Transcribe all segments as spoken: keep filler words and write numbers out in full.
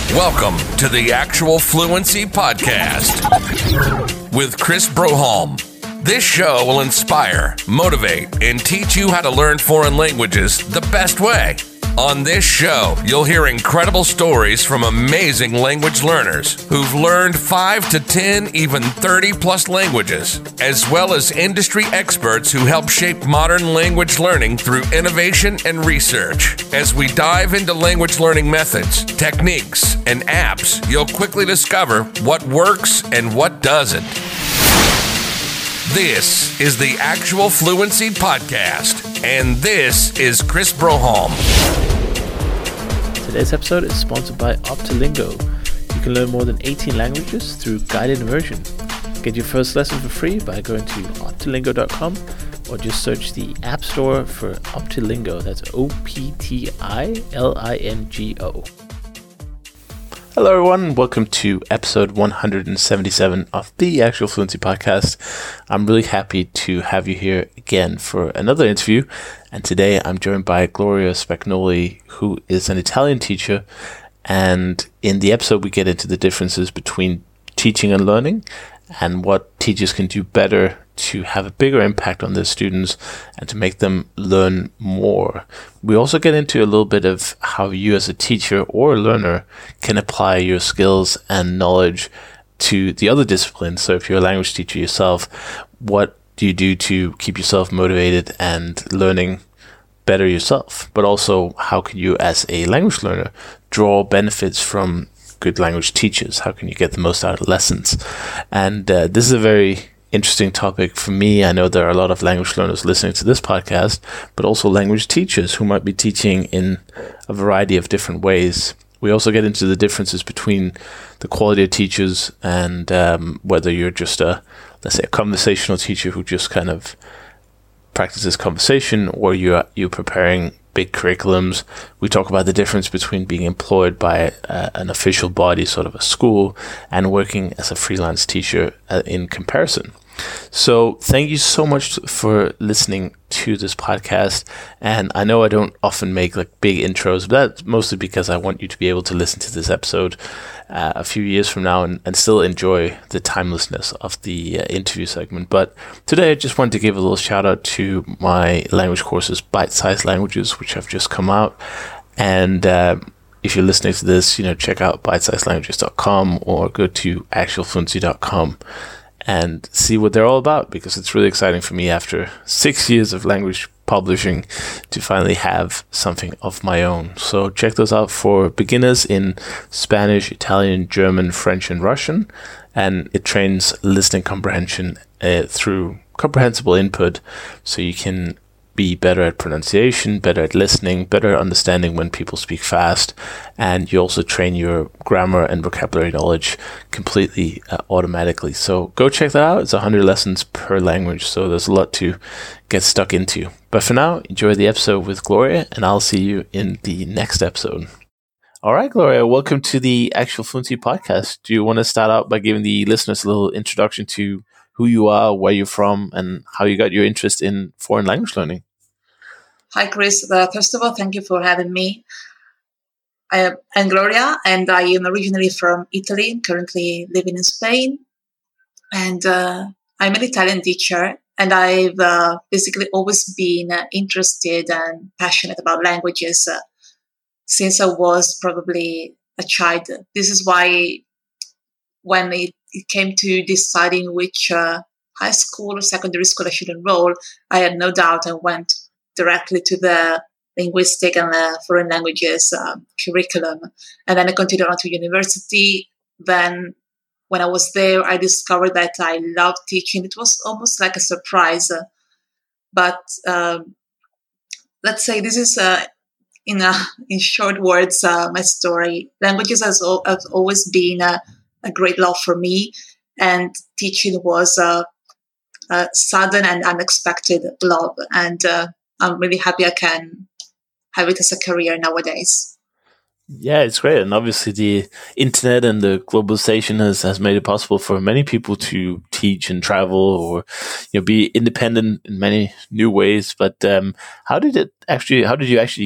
Welcome to the Actual Fluency Podcast with Chris Broholm. This show will inspire, motivate, and teach you how to learn foreign languages the best way. On this show, you'll hear incredible stories from amazing language learners who've learned five to ten, even thirty plus languages, as well as industry experts who help shape modern language learning through innovation and research. As we dive into language learning methods, techniques, and apps, you'll quickly discover what works and what doesn't. This is the Actual Fluency Podcast, and this is Chris Broholm. Today's episode is sponsored by Optilingo. You can learn more than eighteen languages through guided immersion. Get your first lesson for free by going to optilingo dot com or just search the App Store for Optilingo. That's O P T I L I N G O. Hello everyone, welcome to episode one hundred seventy-seven of the Actual Fluency Podcast. I'm really happy to have you here again for another interview, and today I'm joined by Gloria Spagnoli, who is an Italian teacher, and in the episode we get into the differences between teaching and learning and what teachers can do better to have a bigger impact on their students and to make them learn more. We also get into a little bit of how you as a teacher or a learner can apply your skills and knowledge to the other disciplines. So if you're a language teacher yourself, what do you do to keep yourself motivated and learning better yourself? But also, how can you as a language learner draw benefits from good language teachers? How can you get the most out of lessons? And uh, this is a very interesting topic for me. I know there are a lot of language learners listening to this podcast, but also language teachers who might be teaching in a variety of different ways. We also get into the differences between the quality of teachers and um, whether you're just a, let's say, a conversational teacher who just kind of practices conversation, or you're you're preparing big curriculums. We talk about the difference between being employed by uh, an official body, sort of a school, and working as a freelance teacher uh, in comparison. So thank you so much for listening to this podcast. And I know I don't often make like big intros, but that's mostly because I want you to be able to listen to this episode uh, a few years from now and, and still enjoy the timelessness of the uh, interview segment. But today I just wanted to give a little shout out to my language courses, Bite-Sized Languages, which have just come out. And uh, if you're listening to this, you know, check out bite sized languages dot com or go to actual fluency dot com and see what they're all about, because it's really exciting for me after six years of language publishing to finally have something of my own. So check those out for beginners in Spanish, Italian, German, French, and Russian. And it trains listening comprehension uh, through comprehensible input, so you can be better at pronunciation, better at listening, better understanding when people speak fast, and you also train your grammar and vocabulary knowledge completely uh, automatically. So go check that out. It's one hundred lessons per language, so there's a lot to get stuck into. But for now, enjoy the episode with Gloria, and I'll see you in the next episode. All right, Gloria, welcome to the Actual Fluency Podcast. Do you want to start out by giving the listeners a little introduction to who you are, where you're from, and how you got your interest in foreign language learning? Hi, Chris. Uh, first of all, thank you for having me. I am Gloria, and I am originally from Italy, currently living in Spain. And uh, I'm an Italian teacher, and I've uh, basically always been uh, interested and passionate about languages uh, since I was probably a child. This is why when it, it came to deciding which uh, high school or secondary school I should enroll, I had no doubt and went directly to the linguistic and uh, foreign languages uh, curriculum. And then I continued on to university. Then when I was there, I discovered that I loved teaching. It was almost like a surprise. Uh, but um, let's say this is, uh, in uh, in short words, uh, my story. Languages has, al- has always been a, a great love for me. And teaching was a, a sudden and unexpected love. And uh, I'm really happy I can have it as a career nowadays. Yeah, it's great. And obviously the internet and the globalization has, has made it possible for many people to teach and travel or, you know, be independent in many new ways. But um, how did it actually, how did you actually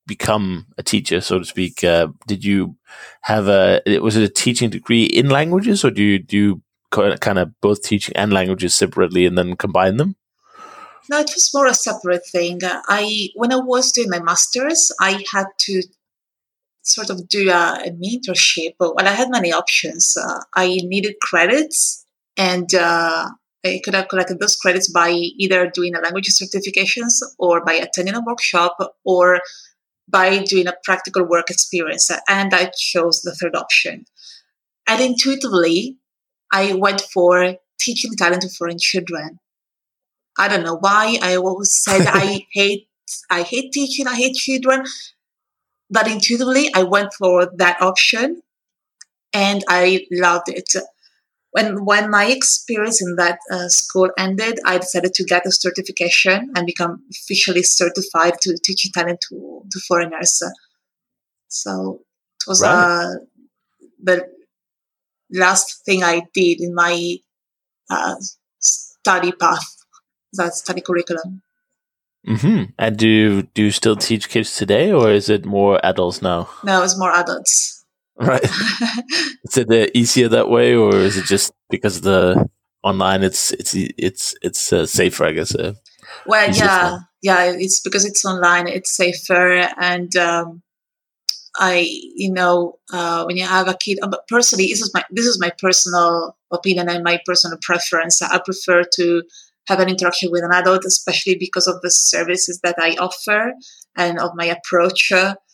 become a teacher, so to speak? Uh, did you have a, was it a teaching degree in languages, or do you do you kind of both teaching and languages separately and then combine them? No, it was more a separate thing. I when I was doing my master's, I had to sort of do a, an internship. Well, I had many options. Uh, I needed credits, and uh, I could have collected those credits by either doing a language certifications or by attending a workshop or by doing a practical work experience. And I chose the third option. And intuitively, I went for teaching Italian to foreign children. I don't know why. I always said I hate I hate teaching, I hate children. But intuitively, I went for that option, and I loved it. When when my experience in that uh, school ended, I decided to get a certification and become officially certified to teach Italian to, to foreigners. So it was right. uh, the last thing I did in my uh, study path, that study curriculum. Mm-hmm. And do you, do you still teach kids today, or is it more adults now? No, it's more adults. Right. Is it easier that way, or is it just because of the online? It's it's it's it's uh, safer, I guess. Uh, well, yeah, time. yeah. It's because it's online. It's safer, and um, I, you know, uh, when you have a kid. But personally, this is my this is my personal opinion and my personal preference. I prefer to have an interaction with an adult, especially because of the services that I offer and of my approach.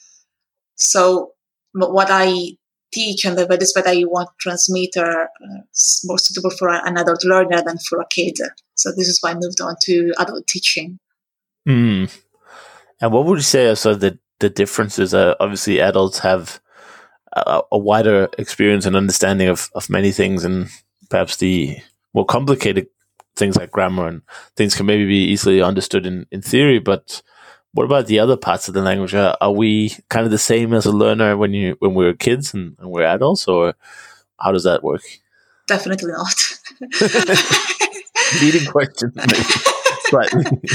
So what I teach and the values that I want to transmit are uh, more suitable for an adult learner than for a kid. So this is why I moved on to adult teaching. Mm. And what would you say are sort of the, the differences? Uh, obviously, adults have a, a wider experience and understanding of, of many things, and perhaps the more complicated things like grammar and things can maybe be easily understood in, in theory, but what about the other parts of the language? Are, are we kind of the same as a learner when you when we were kids and, and we're adults, or how does that work? Definitely not. Leading question, but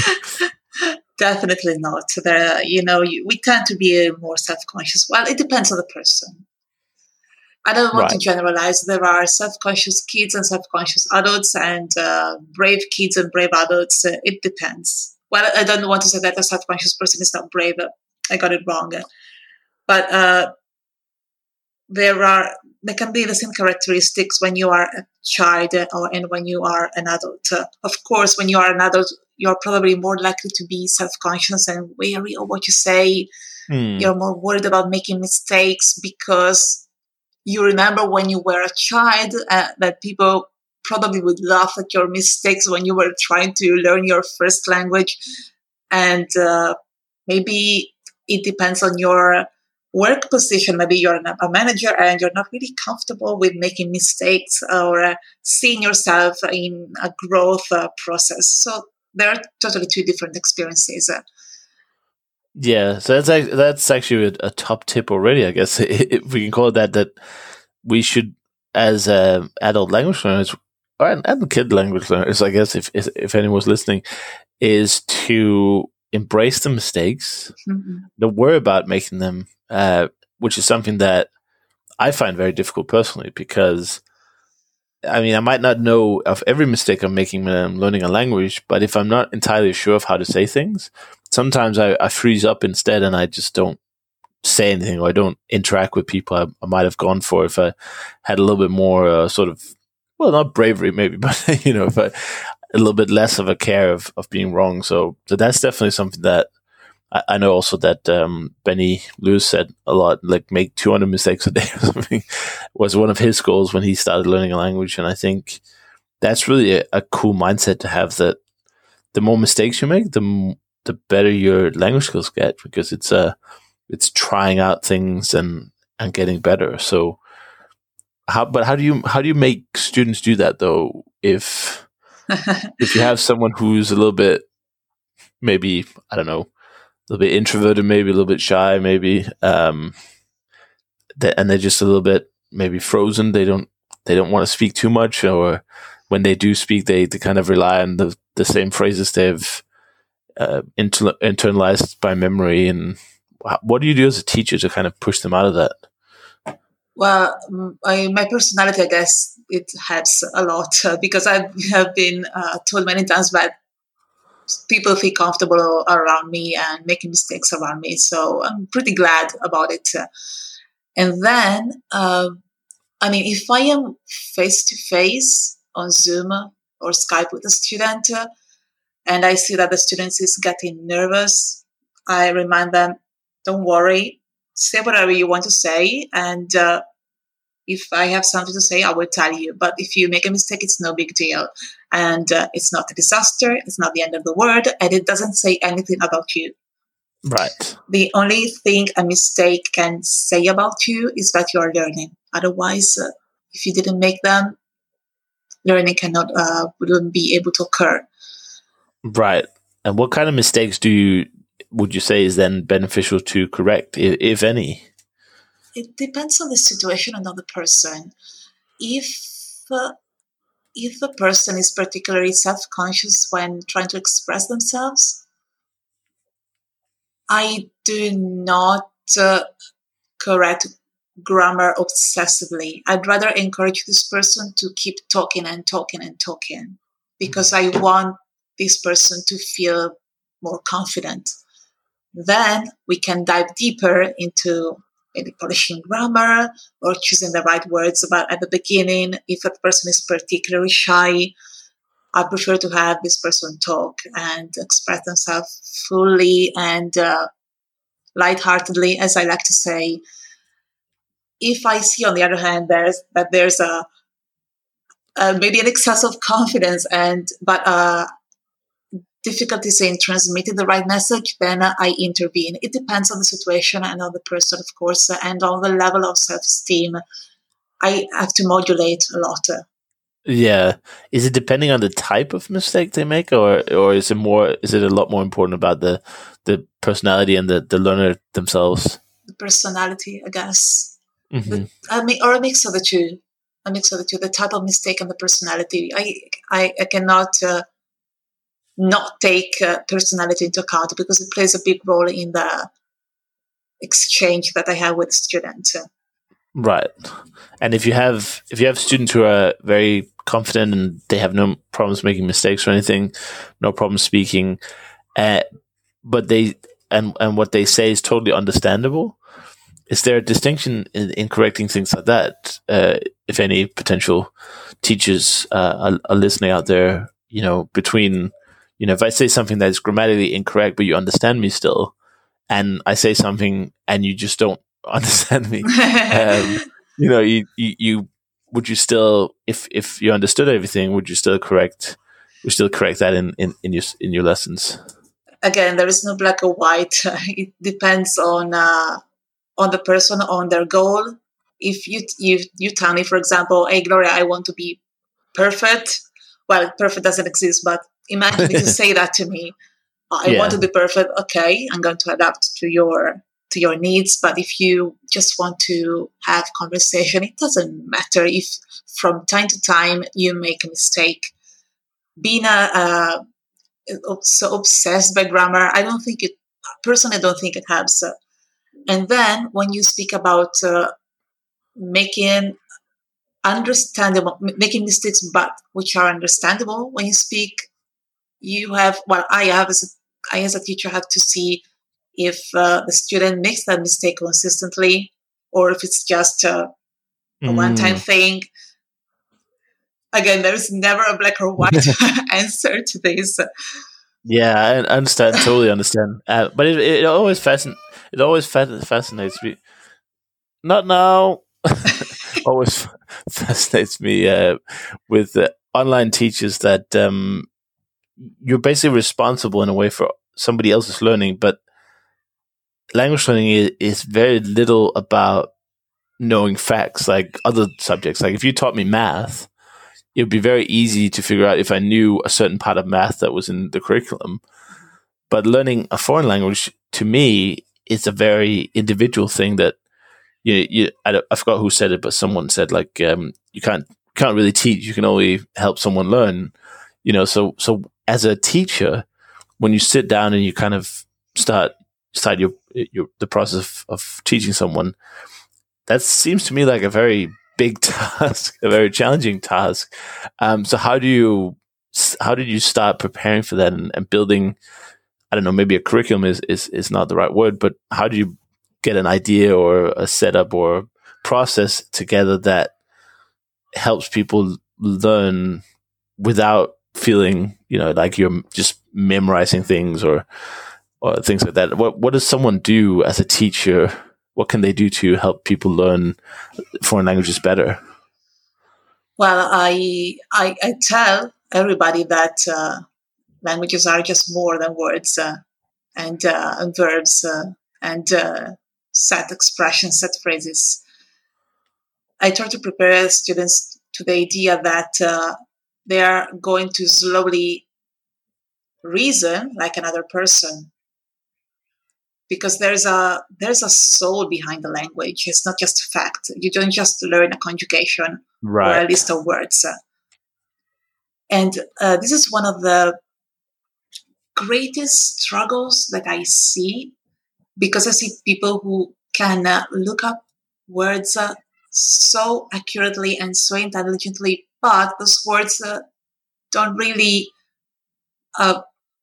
definitely not. There, you know, you, we tend to be more self-conscious. Well, it depends on the person. I don't want right. to generalize. There are self-conscious kids and self-conscious adults, and uh, brave kids and brave adults. Uh, it depends. Well, I don't want to say that a self-conscious person is not brave. I got it wrong. But uh, there are there can be the same characteristics when you are a child or and when you are an adult. Uh, of course, when you are an adult, you're probably more likely to be self-conscious and wary of what you say. Mm. You're more worried about making mistakes because you remember when you were a child uh, that people probably would laugh at your mistakes when you were trying to learn your first language. And uh, maybe it depends on your work position. Maybe you're a manager and you're not really comfortable with making mistakes or uh, seeing yourself in a growth uh, process. So there are totally two different experiences. Yeah, so that's that's actually a, a top tip already, I guess, if we can call it that, that we should, as uh, adult language learners, or and kid language learners, I guess, if if, if anyone's listening, is to embrace the mistakes, mm-hmm. don't worry about making them, uh, which is something that I find very difficult personally, because, I mean, I might not know of every mistake I'm making when I'm learning a language, but if I'm not entirely sure of how to say things, sometimes I, I freeze up instead and I just don't say anything, or I don't interact with people I, I might have gone for if I had a little bit more uh, sort of, well, not bravery maybe, but, you know, if I, a little bit less of a care of, of being wrong. So, so that's definitely something that I, I know also that um, Benny Lewis said a lot, like make two hundred mistakes a day or something was one of his goals when he started learning a language. And I think that's really a, a cool mindset to have, that the more mistakes you make, the m- the better your language skills get, because it's uh, it's trying out things and, and getting better. So how, but how do you, how do you make students do that though? If, if you have someone who's a little bit, maybe, I don't know, a little bit introverted, maybe a little bit shy, maybe, um, that, and they're just a little bit maybe frozen. They don't, they don't want to speak too much, or when they do speak, they, they kind of rely on the, the same phrases they've uh, inter- internalized by memory. And what do you do as a teacher to kind of push them out of that? Well, I, my personality, I guess, it helps a lot uh, because I have been uh, told many times that people feel comfortable around me and making mistakes around me. So I'm pretty glad about it. And then, uh, I mean, if I am face-to-face on Zoom or Skype with a student uh, and I see that the student is getting nervous, I remind them, don't worry, say whatever you want to say. And uh, if I have something to say, I will tell you. But if you make a mistake, it's no big deal. And uh, it's not a disaster. It's not the end of the world. And it doesn't say anything about you. Right. The only thing a mistake can say about you is that you are learning. Otherwise, uh, if you didn't make them, learning cannot, uh, wouldn't be able to occur. Right. And what kind of mistakes do you, would you say is then beneficial to correct, if, if any? It depends on the situation and on the person. If uh, if a person is particularly self-conscious when trying to express themselves, I do not uh, correct grammar obsessively. I'd rather encourage this person to keep talking and talking and talking because I want this person to feel more confident. Then we can dive deeper into maybe polishing grammar or choosing the right words. But at the beginning, if a person is particularly shy, I prefer to have this person talk and express themselves fully and uh, lightheartedly, as I like to say. If I see, on the other hand, there's that there's a, a maybe an excess of confidence and but uh, difficulties in transmitting the right message, then uh, I intervene. It depends on the situation and on the person, of course, uh, and on the level of self-esteem. I have to modulate a lot. Yeah. Is it depending on the type of mistake they make, or or is it more? Is it a lot more important about the the personality and the, the learner themselves? The personality, I guess, Mm-hmm. the, I mean, or a mix of the two. A mix of the two. The type of mistake and the personality. I I, I cannot uh, not take uh, personality into account because it plays a big role in the exchange that I have with students. Right. And if you have if you have students who are very confident and they have no problems making mistakes or anything, no problem speaking, uh, but they and and what they say is totally understandable, is there a distinction in, in correcting things like that? Uh, if any potential teachers uh, are, are listening out there, you know, between, you know, if I say something that is grammatically incorrect, but you understand me still, and I say something and you just don't understand me, um, you know, you, you, you, would you still, if, if you understood everything, would you still correct, would you still correct that in, in, in your, in your lessons? Again, there is no black or white. It depends on, uh, on the person, on their goal. If you, you, you tell me, for example, hey, Gloria, I want to be perfect. Well, perfect doesn't exist, but imagine if you say that to me. I yeah. want to be perfect. Okay, I'm going to adapt to your to your needs. But if you just want to have conversation, it doesn't matter if from time to time you make a mistake. Being a, uh, so obsessed by grammar, I don't think it. Personally, I don't think it helps. And then when you speak about uh, making understandable, making mistakes, but which are understandable, when you speak, you have, well, I have as a, I as a teacher have to see if uh, the student makes that mistake consistently or if it's just uh, a mm. one-time thing. Again, there is never a black or white answer to this. Yeah, I understand, totally understand. Uh, but it, it always fascinates. It always fascinates me. Not now. Always fascinates me uh, with uh, online teachers that um, you're basically responsible in a way for somebody else's learning, but language learning is, is very little about knowing facts like other subjects. Like if you taught me math, it would be very easy to figure out if I knew a certain part of math that was in the curriculum. But learning a foreign language, to me, is a very individual thing that you, you I, I forgot who said it, but someone said like um, you can't can't really teach. You can only help someone learn. You know, so so as a teacher, when you sit down and you kind of start start your, your the process of, of teaching someone. That seems to me like a very big task, a very challenging task. Um, so how do you, how did you start preparing for that and, and building, I don't know, maybe a curriculum is, is, is not the right word, but how do you get an idea or a setup or process together that helps people learn without feeling, you know, like you're just memorizing things or, or things like that? What, what does someone do as a teacher? What can they do to help people learn foreign languages better? Well, I I, I tell everybody that uh, languages are just more than words uh, and, uh, and verbs uh, and uh, set expressions, set phrases. I try to prepare students to the idea that uh, they are going to slowly reason like another person, because there's a there's a soul behind the language. It's not just a fact. You don't just learn a conjugation right. or a list of words. And uh, this is one of the greatest struggles that I see, because I see people who can uh, look up words uh, so accurately and so intelligently, but those words uh, don't really, uh,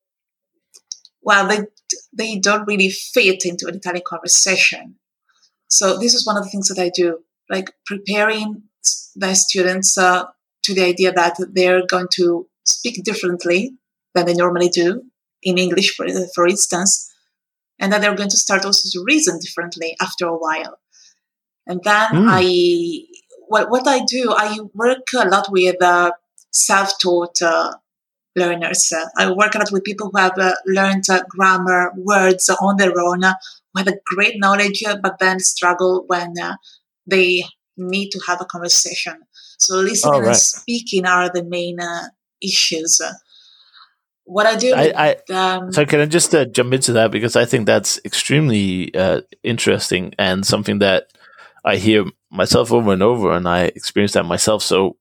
well, they they don't really fit into an Italian conversation. So this is one of the things that I do, like preparing the students uh, to the idea that they're going to speak differently than they normally do in English, for, for instance, and that they're going to start also to reason differently after a while. And then mm. I, what, what I do, I work a lot with uh, self-taught uh, learners. Uh, I work a lot with people who have uh, learned uh, grammar, words on their own, uh, who have a great knowledge, uh, but then struggle when uh, they need to have a conversation. So listening oh, right. and speaking are the main uh, issues. What I do, I, I um, so can I just uh, jump into that, because I think that's extremely uh, interesting and something that I hear myself over and over, and I experience that myself. So,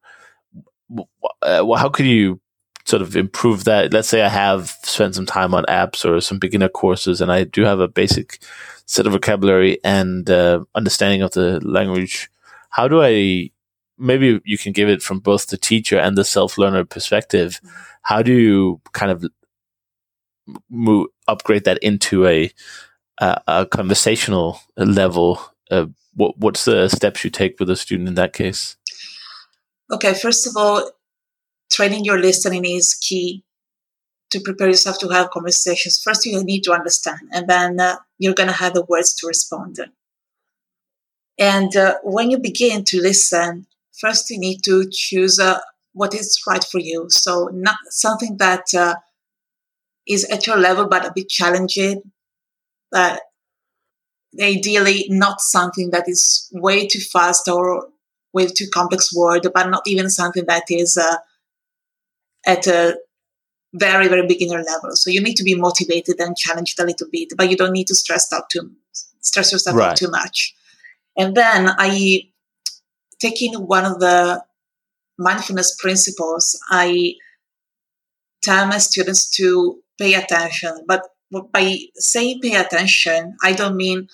uh, well, how could you sort of improve that? Let's say I have spent some time on apps or some beginner courses, and I do have a basic set of vocabulary and uh, understanding of the language. How do I? Maybe you can give it from both the teacher and the self-learner perspective. How do you kind of move, upgrade that into a a, a conversational level? Uh, what what's the steps you take with a student in that case? Okay, first of all, training your listening is key to prepare yourself to have conversations. First, you need to understand, and then uh, you're going to have the words to respond. And uh, when you begin to listen, first you need to choose uh, what is right for you. So not something that uh, is at your level, but a bit challenging. Uh, ideally, not something that is way too fast or way too complex word, but not even something that is uh, at a very, very beginner level. So you need to be motivated and challenged a little bit, but you don't need to stress out too stress yourself right. out too much. And then I, taking one of the mindfulness principles, I tell my students to pay attention. But by saying pay attention, I don't mean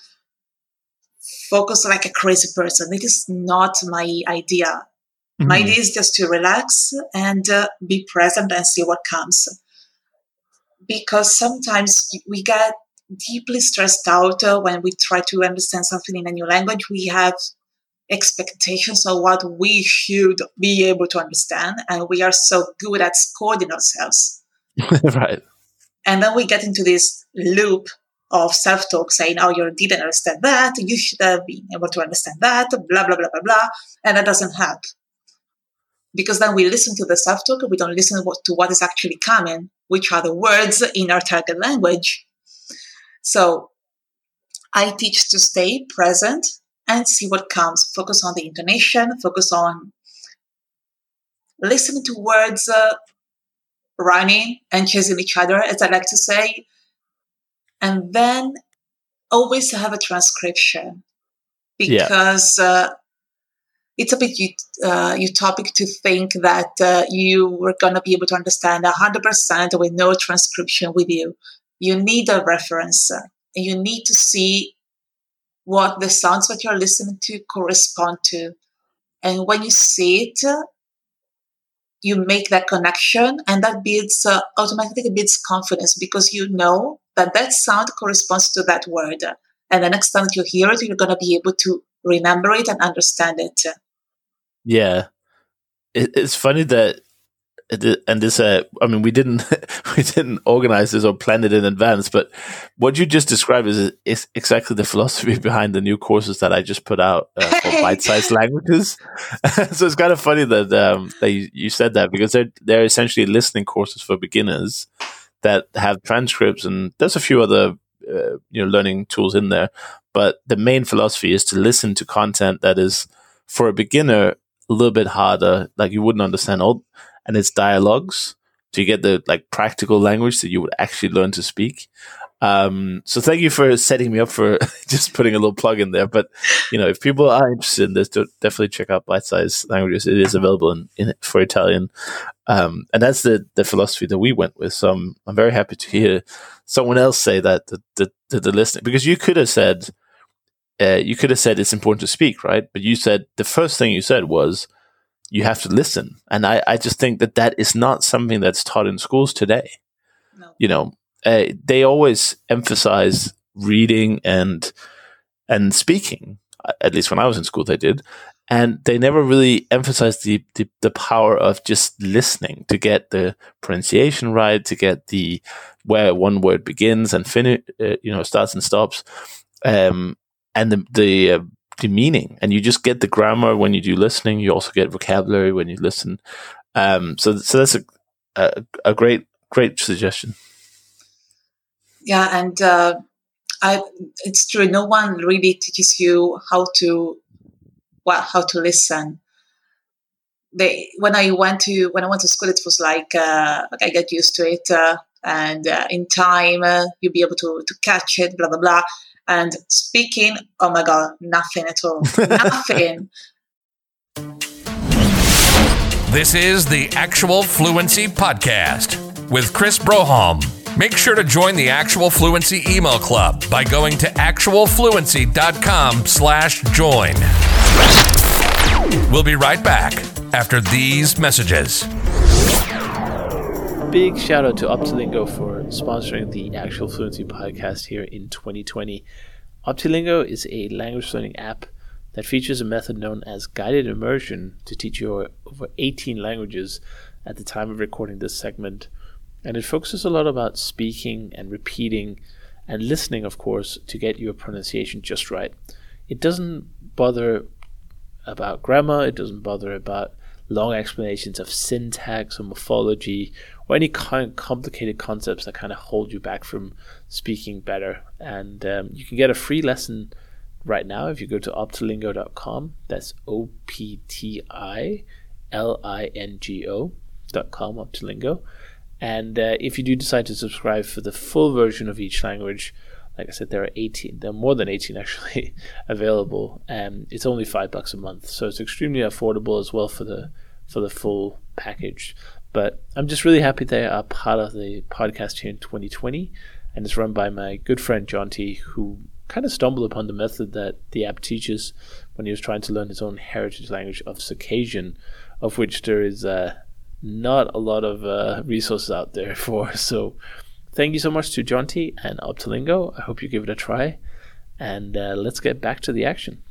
focus like a crazy person. It is not my idea. Mm-hmm. My idea is just to relax and uh, be present and see what comes. Because sometimes we get deeply stressed out uh, when we try to understand something in a new language. We have expectations of what we should be able to understand, and we are so good at scolding ourselves. Right. And then we get into this loop of self-talk saying, oh, you didn't understand that, you should have been able to understand that, blah, blah, blah, blah, blah. And that doesn't help. Because then we listen to the self-talk, we don't listen to what is actually coming, which are the words in our target language. So I teach to stay present and see what comes. Focus on the intonation, focus on listening to words uh, running and chasing each other, as I like to say. And then always have a transcription, because yeah. uh, it's a bit uh, utopic to think that uh, you were going to be able to understand one hundred percent with no transcription with you. You need a reference. you need to see what the sounds that you're listening to correspond to. And when you see it, you make that connection, and that builds uh, automatically builds confidence, because you know that that sound corresponds to that word. And the next time that you hear it, you're going to be able to remember it and understand it. Yeah. It, it's funny that, and this, uh, I mean, we didn't, we didn't organize this or plan it in advance, but what you just described is, is exactly the philosophy behind the new courses that I just put out uh, for bite-sized languages. So it's kind of funny that um, that you, you said that, because they're they're essentially listening courses for beginners that have transcripts, and there's a few other uh, you know learning tools in there. But the main philosophy is to listen to content that is, for a beginner, a little bit harder, like you wouldn't understand all. And it's dialogues, so you get the like practical language that you would actually learn to speak. Um, so thank you for setting me up for just putting a little plug in there. But you know, if people are interested in this, definitely check out Bite Size Languages. It is available in, in for Italian, um, and that's the the philosophy that we went with. So I'm I'm very happy to hear someone else say that the the, the, the listening, because you could have said uh, you could have said it's important to speak, right? But you said the first thing you said was, you have to listen. And I, I just think that that is not something that's taught in schools today. No. You know, uh, they always emphasize reading and and speaking. At least when I was in school, they did. And they never really emphasized the, the, the power of just listening to get the pronunciation right, to get the where one word begins and finish, uh, you know, starts and stops. Um, and the, the uh, the meaning, and you just get the grammar when you do listening. You also get vocabulary when you listen. Um, so, so that's a, a a great great suggestion. Yeah, and uh, I it's true. No one really teaches you how to well how to listen. They when I went to when I went to school, it was like uh, like I got used to it, uh, and uh, in time uh, you'll be able to to catch it. Blah blah blah. And speaking, oh my God, nothing at all. Nothing. This is the Actual Fluency Podcast with Chris Broholm. Make sure to join the Actual Fluency email club by going to actualfluency.com slash join. We'll be right back after these messages. Big shout out to Optilingo for sponsoring the Actual Fluency Podcast here in twenty twenty. Optilingo is a language learning app that features a method known as guided immersion to teach you over eighteen languages at the time of recording this segment. And it focuses a lot about speaking and repeating and listening, of course, to get your pronunciation just right. It doesn't bother about grammar, it doesn't bother about long explanations of syntax or morphology or any kind of complicated concepts that kind of hold you back from speaking better. And um, you can get a free lesson right now if you go to optilingo dot com. That's O P T I L I N G O dot com, Optilingo. And uh, if you do decide to subscribe for the full version of each language, like I said, there are eighteen, there are more than eighteen actually available. Um, it's only five bucks a month, so it's extremely affordable as well for the for the full package. But I'm just really happy they are part of the podcast here in twenty twenty, and it's run by my good friend John T, who kind of stumbled upon the method that the app teaches when he was trying to learn his own heritage language of Circassian, of which there is uh, not a lot of uh, resources out there for. So thank you so much to John T and Optilingo. I hope you give it a try, and uh, let's get back to the action.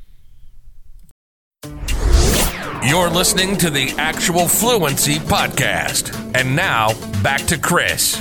You're listening to the Actual Fluency Podcast. And now, back to Chris.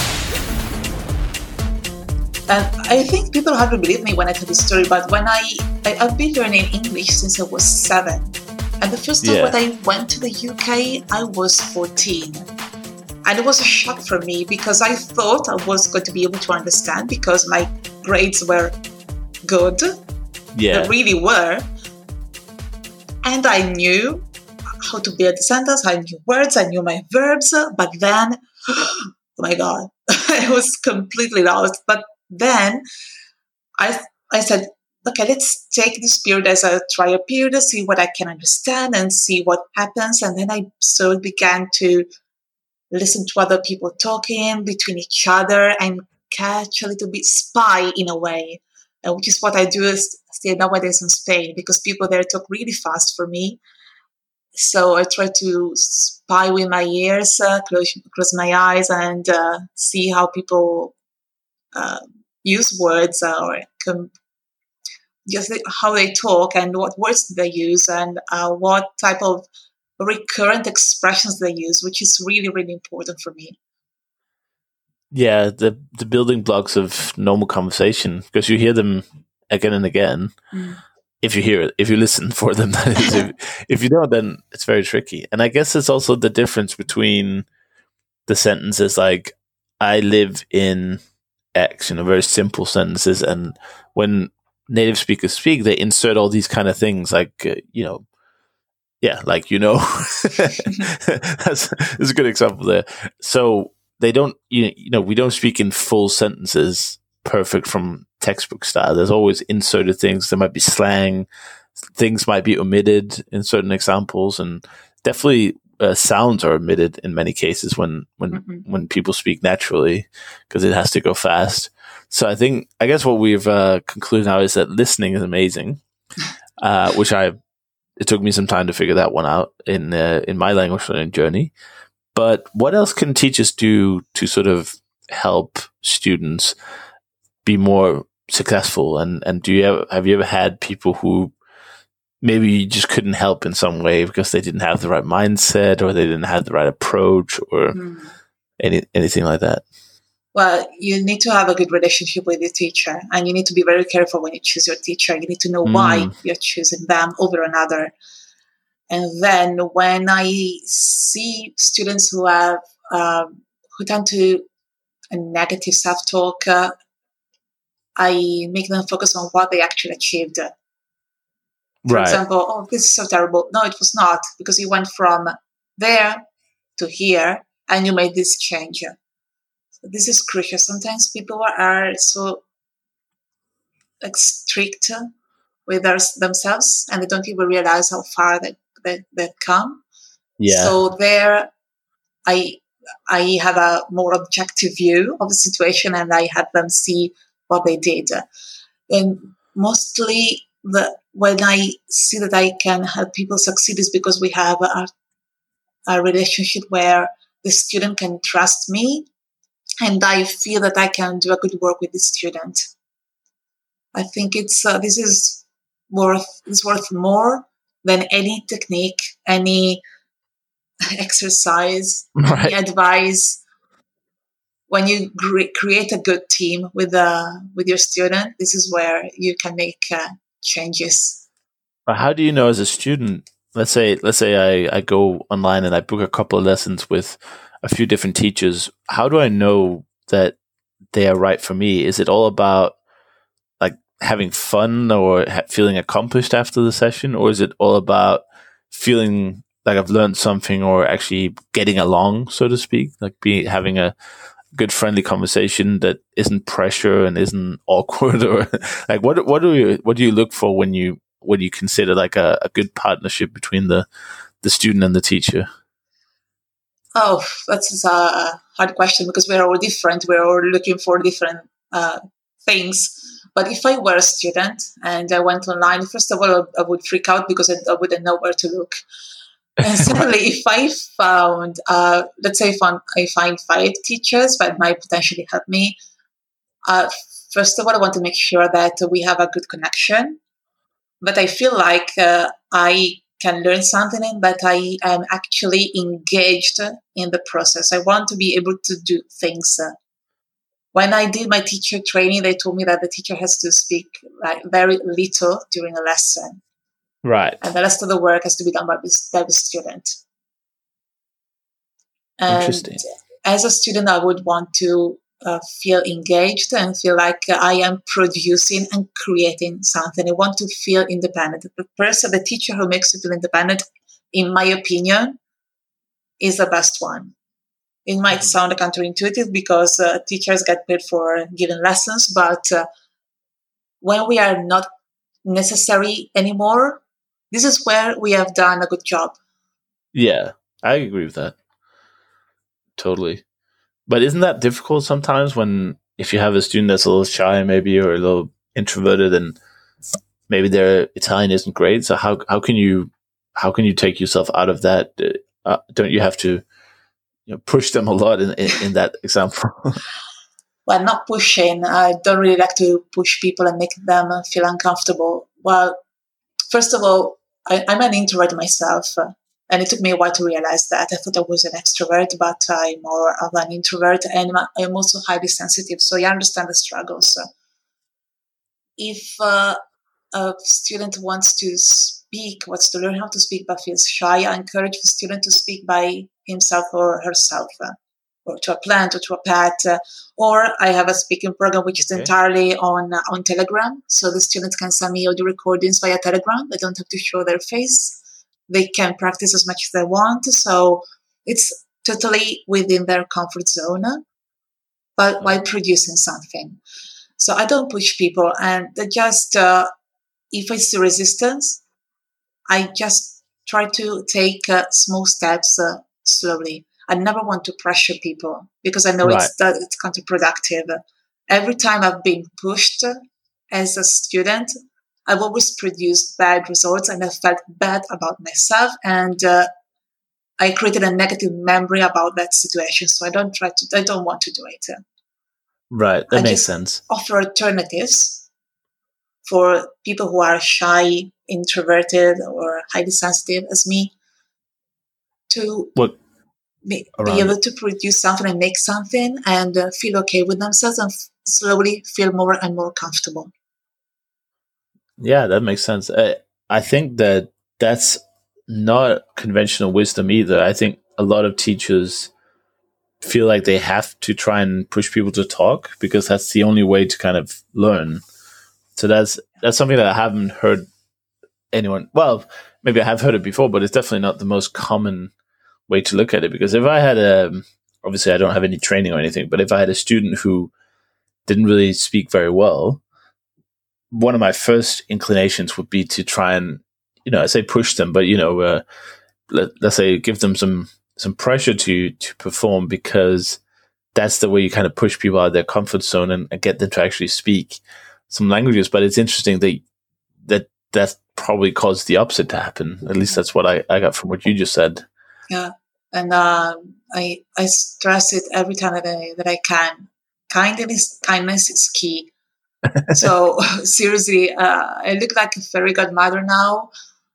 And I think people hardly believe me when I tell this story, but when I, I I've been learning English since I was seven. And the first time Yeah. when I went to the U K, I was fourteen. And it was a shock for me because I thought I was going to be able to understand because my grades were good. Yeah. They really were. And I knew how to build a sentence. I knew words. I knew my verbs. But then, oh my God, I was completely lost. But then I I said, okay, let's take this period as a trial period, see what I can understand and see what happens. And then I slowly began to listen to other people talking between each other and catch, a little bit spy in a way, uh, which is what I do is still nowadays in Spain, because people there talk really fast for me. So I try to spy with my ears, uh, close, close my eyes, and uh, see how people uh, use words, uh, or com- just how they talk and what words they use, and uh, what type of recurrent expressions they use, which is really, really important for me. Yeah, the the building blocks of normal conversation, because you hear them again and again. Mm. If you hear it, if you listen for them, that is. if, if you don't, then it's very tricky. And I guess it's also the difference between the sentences like, I live in X, you know, very simple sentences. And when native speakers speak, they insert all these kind of things like, uh, you know, yeah, like, you know, that's, that's a good example there. So they don't, you, you know, we don't speak in full sentences perfect from textbook style. There's always inserted things. There might be slang. Things might be omitted in certain examples, and definitely uh, sounds are omitted in many cases when when mm-hmm. when people speak naturally, because it has to go fast. So I think I guess what we've uh, concluded now is that listening is amazing, uh, which I it took me some time to figure that one out in uh, in my language learning journey. But what else can teachers do to sort of help students be more successful? And, and do you ever, have you ever had people who maybe you just couldn't help in some way because they didn't have the right mindset, or they didn't have the right approach, or mm. any anything like that? Well, you need to have a good relationship with your teacher, and you need to be very careful when you choose your teacher. You need to know mm. why you're choosing them over another. And then when I see students who have um, who tend to a negative self-talk, uh, I make them focus on what they actually achieved. For right. example, oh, this is so terrible. No, it was not, because you went from there to here and you made this change. So this is crucial. Sometimes people are so like, strict with their, themselves, and they don't even realize how far they, they, they've come. Yeah. So there, I I have a more objective view of the situation, and I have them see what they did. And mostly the when I see that I can help people succeed is because we have a, a relationship where the student can trust me, and I feel that I can do a good work with the student. I think it's uh, this is worth is worth more than any technique, any exercise, right. any advice. When you gre- create a good team with uh, with your student, this is where you can make uh, changes. But how do you know as a student? Let's say, let's say I, I go online and I book a couple of lessons with a few different teachers. How do I know that they are right for me? Is it all about like having fun or ha- feeling accomplished after the session, or is it all about feeling like I've learned something or actually getting along, so to speak, like be having a good friendly conversation that isn't pressure and isn't awkward? Or like what what do you what do you look for when you when you consider like a, a good partnership between the the student and the teacher? Oh, that's a hard question, because we're all different. We're all looking for different uh, things. But if I were a student and I went online, first of all, I would freak out because I, I wouldn't know where to look. And secondly, if I found, uh, let's say, if I'm, I find five teachers that might potentially help me, uh, first of all, I want to make sure that we have a good connection, that I feel like uh, I can learn something and that I am actually engaged in the process. I want to be able to do things. When I did my teacher training, they told me that the teacher has to speak like very little during a lesson. Right. And the rest of the work has to be done by the, by the student. And interesting. As a student, I would want to uh, feel engaged and feel like I am producing and creating something. I want to feel independent. The person, the teacher who makes you feel independent, in my opinion, is the best one. It might mm-hmm. sound counterintuitive because uh, teachers get paid for giving lessons, but uh, when we are not necessary anymore, this is where we have done a good job. Yeah, I agree with that. Totally. But isn't that difficult sometimes when if you have a student that's a little shy, maybe, or a little introverted, and maybe their Italian isn't great. So how how can you how can you take yourself out of that? Uh, don't you have to, you know, push them a lot in in, in that example? Well, not pushing. I don't really like to push people and make them feel uncomfortable. Well, first of all, I, I'm an introvert myself, uh, and it took me a while to realize that. I thought I was an extrovert, but I'm more of an introvert, and I'm also highly sensitive, so I understand the struggles. If uh, a student wants to speak, wants to learn how to speak but feels shy, I encourage the student to speak by himself or herself, uh, or to a plant or to a pet. Uh, or I have a speaking program which is okay. entirely on uh, on Telegram, so the students can send me audio recordings via Telegram. They don't have to show their face. They can practice as much as they want, so it's totally within their comfort zone, but while producing something. So I don't push people, and they just, uh, if I see resistance, I just try to take uh, small steps uh, slowly. I never want to pressure people because I know right. it's, uh, it's counterproductive. Every time I've been pushed as a student, I've always produced bad results, and I felt bad about myself, and uh, I created a negative memory about that situation. So I don't try to, I don't want to do it. Right, that I makes just sense. Offer alternatives for people who are shy, introverted, or highly sensitive as me to what be, be able to produce something and make something and uh, feel okay with themselves and f- slowly feel more and more comfortable. Yeah, that makes sense. I, I think that that's not conventional wisdom either. I think a lot of teachers feel like they have to try and push people to talk because that's the only way to kind of learn. So that's that's something that I haven't heard anyone, well, maybe I have heard it before, but it's definitely not the most common way to look at it. Because if I had a, obviously I don't have any training or anything, but if I had a student who didn't really speak very well, one of my first inclinations would be to try and, you know, I say push them, but, you know, uh, let, let's say give them some some pressure to to perform, because that's the way you kind of push people out of their comfort zone and, and get them to actually speak some languages. But it's interesting that that that probably caused the opposite to happen. At least that's what I, I got from what you just said. Yeah, and um, I I stress it every time that I that I can. Kindness kindness is key. So seriously, uh, I look like a fairy godmother now,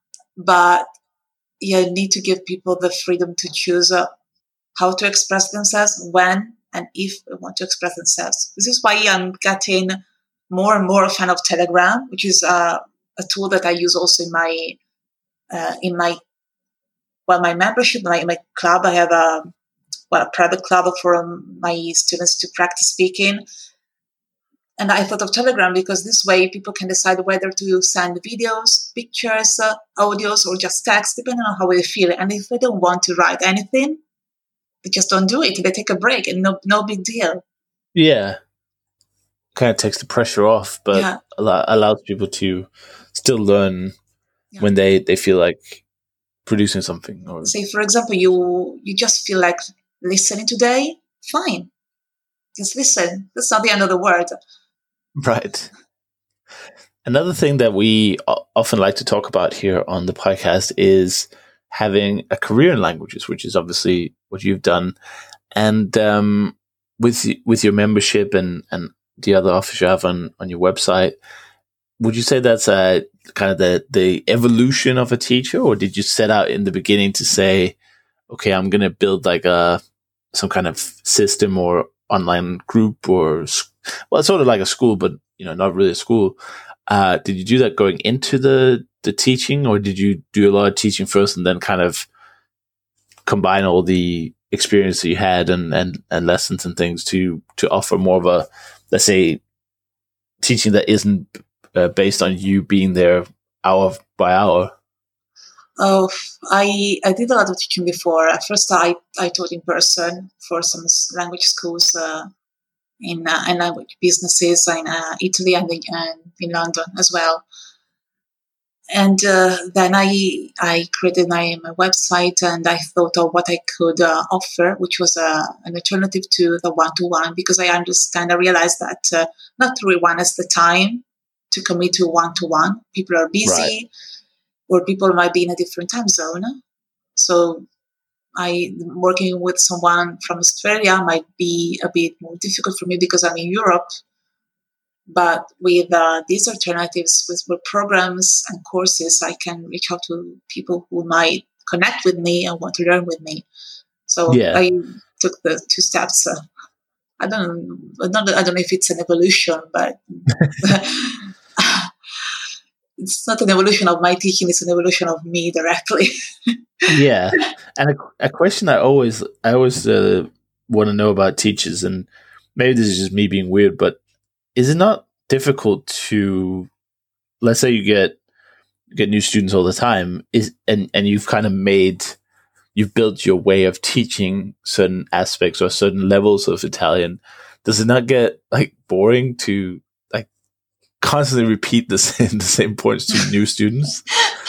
but you need to give people the freedom to choose uh, how to express themselves, when and if they want to express themselves. This is why I'm getting more and more a fan of Telegram, which is uh, a tool that I use also in my uh, in my well my membership, my my club. I have a well a private club for my students to practice speaking. And I thought of Telegram because this way people can decide whether to send videos, pictures, uh, audios, or just text, depending on how they feel. And if they don't want to write anything, they just don't do it. They take a break, and no, no big deal. Yeah, kind of takes the pressure off, but yeah. allow, allows people to still learn yeah. when they, they feel like producing something. Or say, for example, you you just feel like listening today. Fine, just listen. That's not the end of the world. Right. Another thing that we often like to talk about here on the podcast is having a career in languages, which is obviously what you've done. And um, with with your membership and, and the other offers you have on, on your website, would you say that's a, kind of the, the evolution of a teacher? Or did you set out in the beginning to say, okay, I'm going to build like a some kind of system or online group, or well, it's sort of like a school, but you know, not really a school. Uh, did you do that going into the the teaching, or did you do a lot of teaching first and then kind of combine all the experience that you had and and, and lessons and things to to offer more of a, let's say, teaching that isn't uh, based on you being there hour by hour? Oh, I I did a lot of teaching before. At first, I, I taught in person for some language schools uh, in uh, and language businesses in uh, Italy and in, and in London as well. and uh, then I I created my, my website, and I thought of what I could uh, offer, which was uh, an alternative to the one-to-one, because I understand, I realized that uh, not everyone has the time to commit to one-to-one. People are busy, right, or people might be in a different time zone. So I working with someone from Australia might be a bit more difficult for me because I'm in Europe. But with uh, these alternatives, with, with programs and courses, I can reach out to people who might connect with me and want to learn with me. So yeah. I took the two steps. Uh, I don't, I don't, I don't know if it's an evolution, but it's not an evolution of my teaching; it's an evolution of me directly. Yeah, and a, a question I always, I always uh, want to know about teachers, and maybe this is just me being weird, but is it not difficult to, let's say you get get new students all the time, is and, and you've kind of made, you've built your way of teaching certain aspects or certain levels of Italian. Does it not get like boring to like constantly repeat the same, the same points to new students?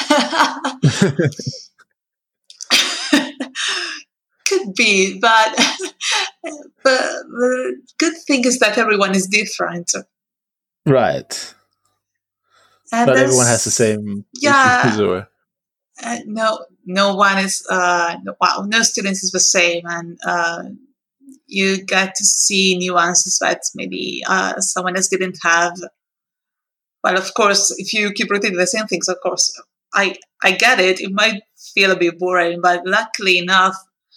Could be, but, but the good thing is that everyone is different. Right. And not everyone has the same yeah, issues, or uh, no, no one is, uh, no, well, no students is the same, and uh, you get to see nuances that maybe uh, someone else didn't have. Well, of course, if you keep repeating the same things, of course, I, I get it. It might feel a bit boring, but luckily enough,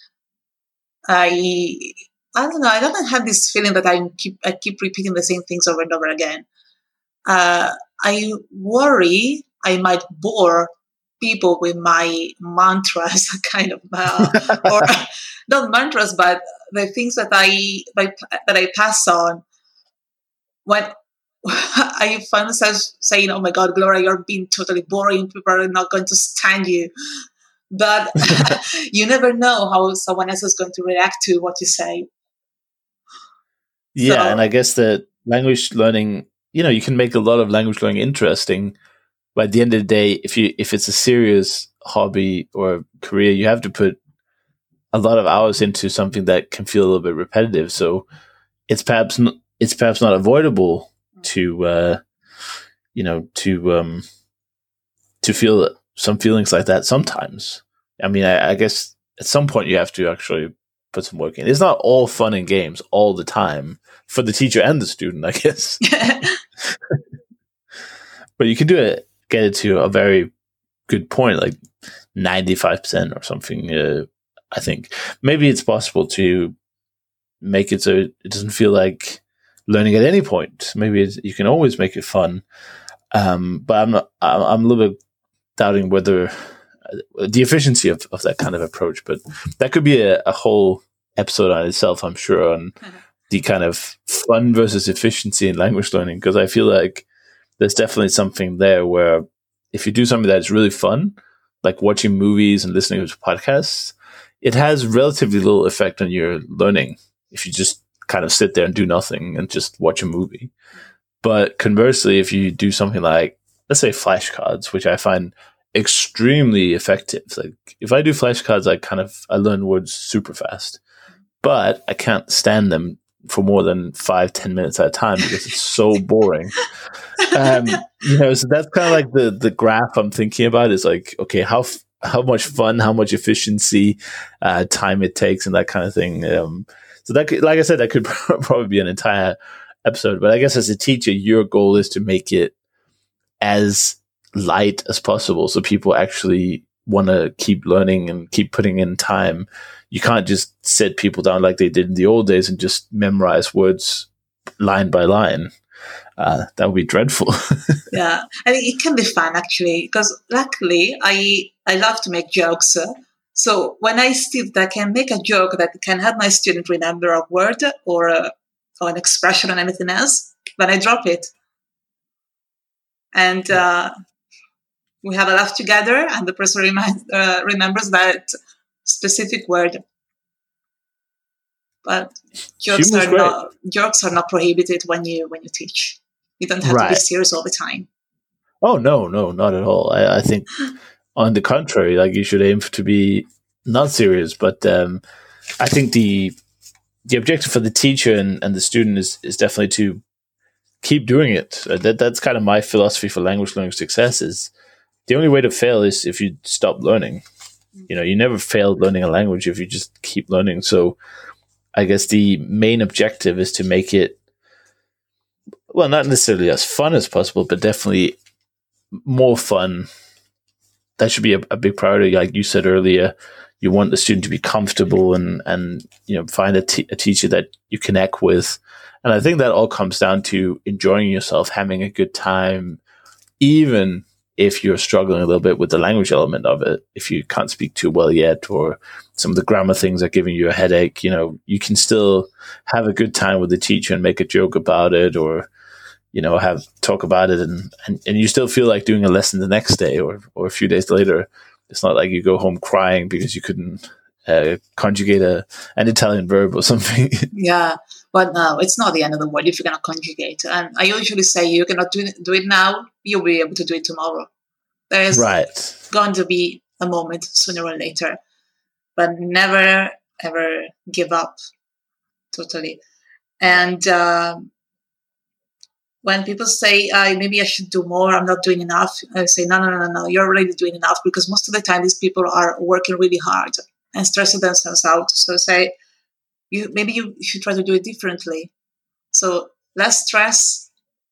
I I don't know. I don't have this feeling that I keep I keep repeating the same things over and over again. Uh, I worry I might bore people with my mantras, kind of, uh, or not mantras, but the things that I that I pass on. When I find myself saying, "Oh my God, Gloria, you're being totally boring. People are not going to stand you." But you never know how someone else is going to react to what you say. Yeah, so, and I guess that language learning, you know, you can make a lot of language learning interesting, but at the end of the day, if you if it's a serious hobby or career, you have to put a lot of hours into something that can feel a little bit repetitive. So it's perhaps n- it's perhaps not avoidable to uh, you know to um, to feel some feelings like that sometimes. I mean, I, I guess at some point you have to actually put some work in. It's not all fun and games all the time for the teacher and the student, I guess. But you can do it, get it to a very good point, like ninety-five percent or something. Uh, I think maybe it's possible to make it so it doesn't feel like learning at any point. Maybe it's, you can always make it fun. Um, but I'm not, I'm, I'm a little bit doubting whether uh, the efficiency of, of that kind of approach, but that could be a, a whole episode on itself, I'm sure, on mm-hmm. the kind of fun versus efficiency in language learning, because I feel like there's definitely something there where if you do something that's really fun, like watching movies and listening to podcasts, it has relatively little effect on your learning if you just kind of sit there and do nothing and just watch a movie. But conversely, if you do something like, let's say, flashcards, which I find extremely effective. Like if I do flashcards, I kind of I learn words super fast, but I can't stand them for more than five, ten minutes at a time because it's so boring. Um, you know, so that's kind of like the the graph I'm thinking about is like, okay, how f- how much fun, how much efficiency, uh, time it takes, and that kind of thing. Um, so that could, like I said, that could probably be an entire episode. But I guess as a teacher, your goal is to make it as light as possible, so people actually want to keep learning and keep putting in time. You can't just sit people down like they did in the old days and just memorize words line by line. Uh, that would be dreadful. Yeah, I mean, it can be fun actually, because luckily I I love to make jokes. So when I see that I can make a joke that can help my student remember a word or, a, or an expression or anything else, then I drop it. And uh, we have a laugh together, and the person remind, uh, remembers that specific word. But jokes are great. not jokes are not prohibited when you when you teach. You don't have right. to be serious all the time. Oh, no, no, not at all. I, I think on the contrary, like you should aim to be not serious, but um, I think the the objective for the teacher and, and the student is, is definitely to keep doing it. Uh, that That's kind of my philosophy for language learning success is the only way to fail is if you stop learning. You know, you never fail learning a language if you just keep learning. So I guess the main objective is to make it, well, not necessarily as fun as possible, but definitely more fun. That should be a, a big priority. Like you said earlier, you want the student to be comfortable and, and you know, find a, t- a teacher that you connect with. And I think that all comes down to enjoying yourself, having a good time, even if you're struggling a little bit with the language element of it. If you can't speak too well yet, or some of the grammar things are giving you a headache, you know, you can still have a good time with the teacher and make a joke about it, or, you know, have talk about it, and, and, and you still feel like doing a lesson the next day or, or a few days later. It's not like you go home crying because you couldn't uh, conjugate a, an Italian verb or something. Yeah, but no, it's not the end of the world if you're going to conjugate. And I usually say you cannot do it, do it now, you'll be able to do it tomorrow. There is right. going to be a moment sooner or later, but never, ever give up totally. And uh, when people say, uh, maybe I should do more, I'm not doing enough, I say, no, no, no, no, you're already doing enough, because most of the time these people are working really hard and stressing themselves out. So say, you maybe you should try to do it differently. So less stress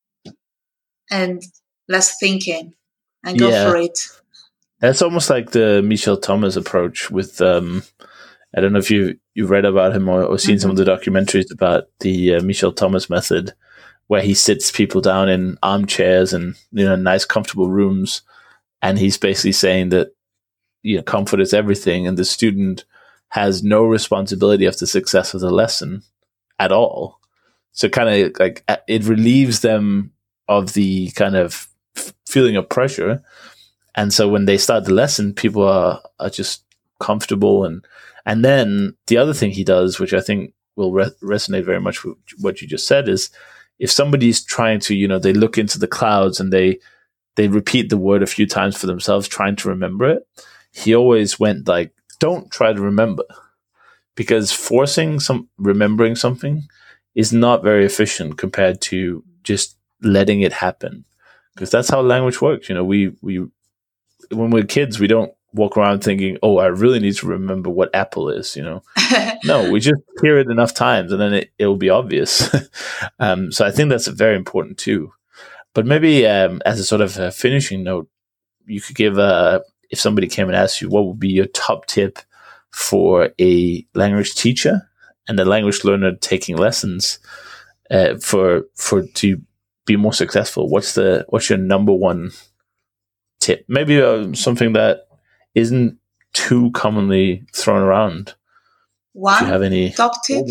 and less thinking, and go Yeah. for it. That's almost like the Michel Thomas approach with, um, I don't know if you, you've read about him or, or seen mm-hmm. some of the documentaries about the uh, Michel Thomas method, where he sits people down in armchairs and, you know, nice, comfortable rooms. And he's basically saying that, you know, comfort is everything. And the student has no responsibility of the success of the lesson at all. So kind of like it relieves them of the kind of feeling of pressure. And so when they start the lesson, people are, are just comfortable. And, and then the other thing he does, which I think will re- resonate very much with what you just said, is if somebody's trying to, you know, they look into the clouds and they, they repeat the word a few times for themselves, trying to remember it, he always went like, don't try to remember, because forcing some, remembering something is not very efficient compared to just letting it happen. Because that's how language works. You know, we, we, when we're kids, we don't walk around thinking, oh, I really need to remember what apple is, you know. No, we just hear it enough times and then it, it will be obvious. um, so I think that's very important too. But maybe um, as a sort of a finishing note, you could give, uh, if somebody came and asked you, what would be your top tip for a language teacher and a language learner taking lessons uh, for for to be more successful? What's the what's your number one tip? Maybe uh, something that isn't too commonly thrown around. One do you have any top tip?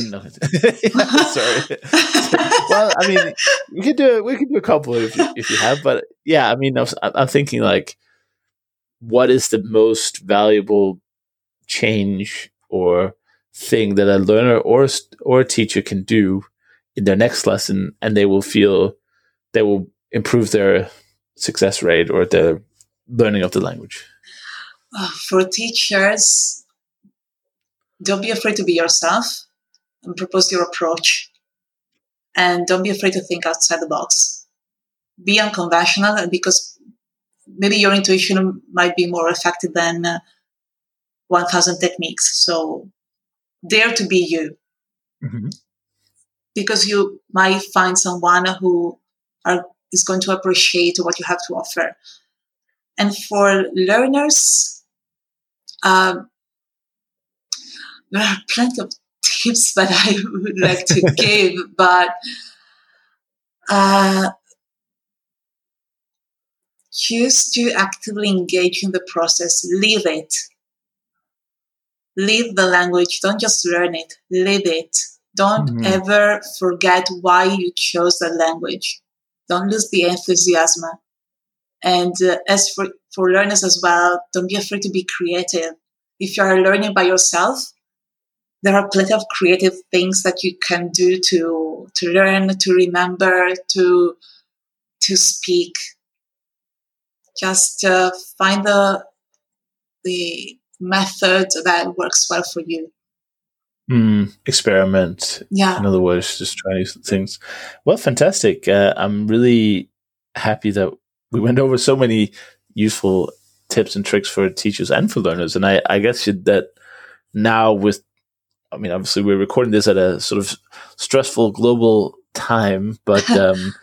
Sorry. Well, I mean, we could do we could do a couple if you, if you have, but yeah, I mean, I was, I'm thinking like, what is the most valuable change or thing that a learner or or a teacher can do in their next lesson, and they will feel they will improve their success rate or their learning of the language? For teachers, don't be afraid to be yourself and propose your approach. And don't be afraid to think outside the box. Be unconventional, because maybe your intuition might be more effective than uh, one thousand techniques. So dare to be you. Mm-hmm. Because you might find someone who are, is going to appreciate what you have to offer. And for learners, um, there are plenty of tips that I would like to give, but uh, choose to actively engage in the process. Live it. Live the language. Don't just learn it. Live it. Don't mm-hmm. ever forget why you chose the language. Don't lose the enthusiasm. And uh, as for, for learners as well, don't be afraid to be creative. If you are learning by yourself, there are plenty of creative things that you can do to to learn, to remember, to to speak. Just uh, find the the method that works well for you. Mm, experiment. Yeah. In other words, just try new things. Well, fantastic. Uh, I'm really happy that we went over so many useful tips and tricks for teachers and for learners. And I, I guess that now with, I mean, obviously we're recording this at a sort of stressful global time, but um,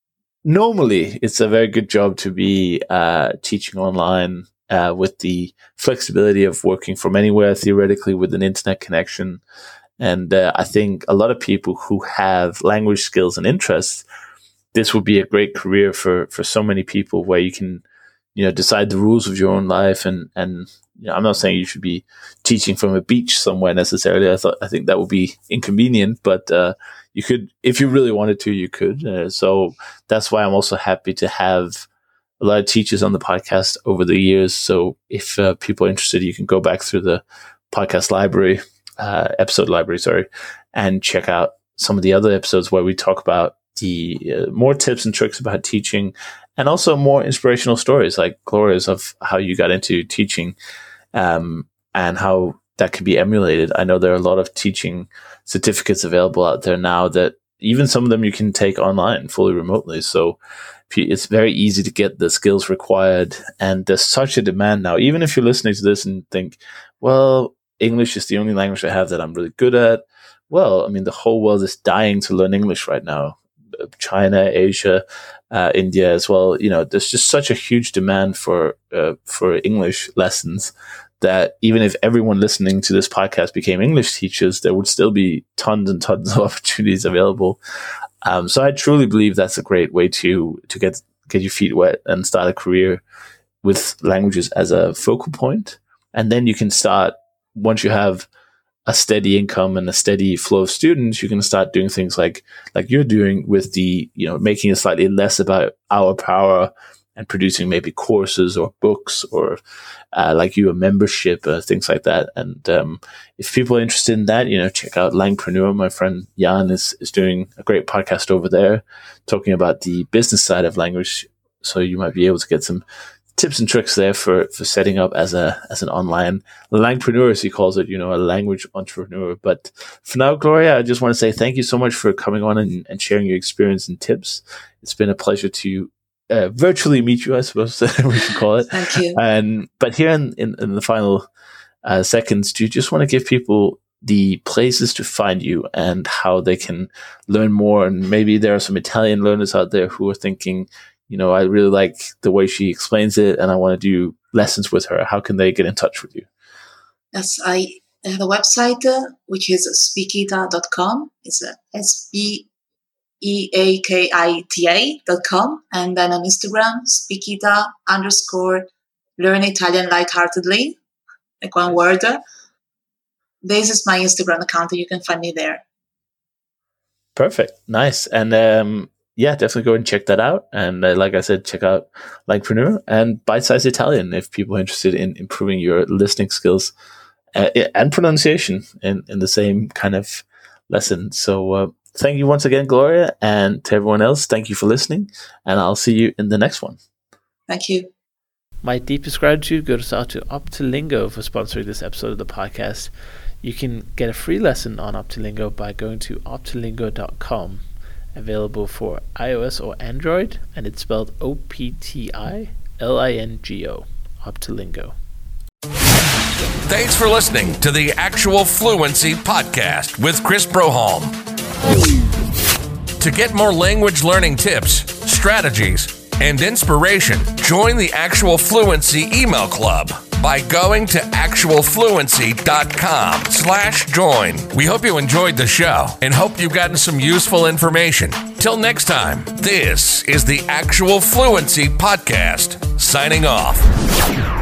normally it's a very good job to be uh, teaching online uh, with the flexibility of working from anywhere, theoretically with an internet connection. And uh, I think a lot of people who have language skills and interests, this would be a great career for, for so many people, where you can, you know, decide the rules of your own life. And, and, you know, I'm not saying you should be teaching from a beach somewhere necessarily. I thought, I think that would be inconvenient, but, uh, you could, if you really wanted to, you could. Uh, so that's why I'm also happy to have a lot of teachers on the podcast over the years. So if uh, people are interested, you can go back through the podcast library, uh, episode library, sorry, and check out some of the other episodes where we talk about the uh, more tips and tricks about teaching, and also more inspirational stories like Gloria's of how you got into teaching, um, and how that can be emulated. I know there are a lot of teaching certificates available out there now that even some of them you can take online fully remotely. So it's very easy to get the skills required. And there's such a demand now, even if you're listening to this and think, well, English is the only language I have that I'm really good at. Well, I mean, the whole world is dying to learn English right now. China, Asia, uh, India as well. You know, there's just such a huge demand for uh, for English lessons that even if everyone listening to this podcast became English teachers, there would still be tons and tons of opportunities available. Um, so I truly believe that's a great way to to get get your feet wet and start a career with languages as a focal point. And then you can start, once you have a steady income and a steady flow of students, you can start doing things like, like you're doing with the, you know, making it slightly less about our power and producing maybe courses or books or uh, like you, a membership, uh, things like that. And um, if people are interested in that, you know, check out Langpreneur. My friend Jan is, is doing a great podcast over there talking about the business side of language. So you might be able to get some tips and tricks there for, for setting up as a as an online Langpreneur, as he calls it, you know, a language entrepreneur. But for now, Gloria, I just want to say thank you so much for coming on and, and sharing your experience and tips. It's been a pleasure to uh, virtually meet you, I suppose we should call it. Thank you. And but here in, in, in the final uh, seconds, do you just want to give people the places to find you and how they can learn more? And maybe there are some Italian learners out there who are thinking, you know, I really like the way she explains it and I want to do lessons with her. How can they get in touch with you? Yes, I have a website, uh, which is speakita dot com. It's uh, S P E A K I T A dot com. And then on Instagram, speakita underscore learn Italian lightheartedly, like one word. This is my Instagram account, and you can find me there. Perfect. Nice. And, um, yeah, definitely go and check that out. And uh, like I said, check out Langpreneur and Bite Size Italian if people are interested in improving your listening skills uh, and pronunciation in, in the same kind of lesson. So uh, thank you once again, Gloria. And to everyone else, thank you for listening. And I'll see you in the next one. Thank you. My deepest gratitude goes out to Optilingo for sponsoring this episode of the podcast. You can get a free lesson on Optilingo by going to optilingo dot com. Available for iOS or Android, and it's spelled O P T I L I N G O, Optilingo. Thanks for listening to the Actual Fluency Podcast with Chris Broholm. To get more language learning tips, strategies, and inspiration, join the Actual Fluency email club by going to actual fluency dot com slash join. We hope you enjoyed the show and hope you've gotten some useful information. Till next time, this is the Actual Fluency Podcast, signing off.